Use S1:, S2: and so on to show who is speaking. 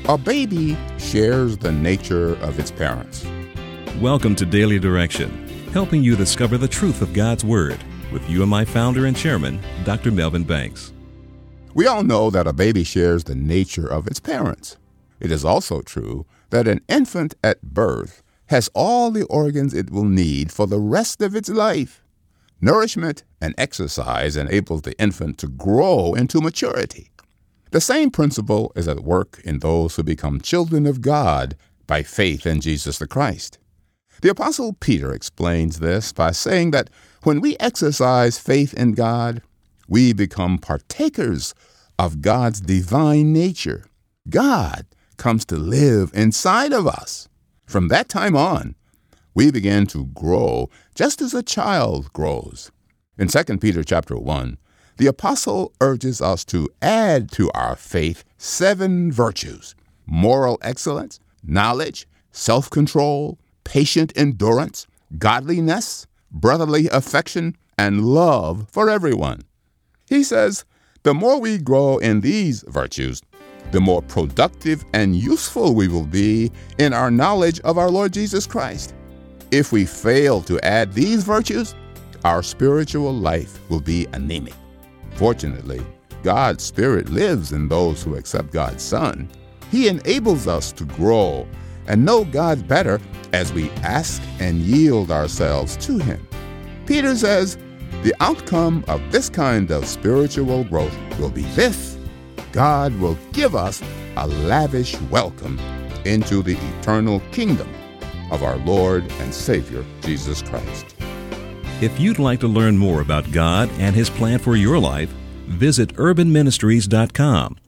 S1: A baby shares the nature of its parents.
S2: Welcome to Daily Direction, helping you discover the truth of God's Word with UMI founder and chairman, Dr. Melvin Banks.
S1: We all know that a baby shares the nature of its parents. It is also true that an infant at birth has all the organs it will need for the rest of its life. Nourishment and exercise enable the infant to grow into maturity. The same principle is at work in those who become children of God by faith in Jesus the Christ. The Apostle Peter explains this by saying that when we exercise faith in God, we become partakers of God's divine nature. God comes to live inside of us. From that time on, we begin to grow just as a child grows. In 2 Peter chapter 1, the apostle urges us to add to our faith 7 virtues: moral excellence, knowledge, self-control, patient endurance, godliness, brotherly affection, and love for everyone. He says, the more we grow in these virtues, the more productive and useful we will be in our knowledge of our Lord Jesus Christ. If we fail to add these virtues, our spiritual life will be anemic. Fortunately, God's Spirit lives in those who accept God's Son. He enables us to grow and know God better as we ask and yield ourselves to Him. Peter says, the outcome of this kind of spiritual growth will be this: God will give us a lavish welcome into the eternal kingdom of our Lord and Savior, Jesus Christ.
S2: If you'd like to learn more about God and His plan for your life, visit urbanministries.com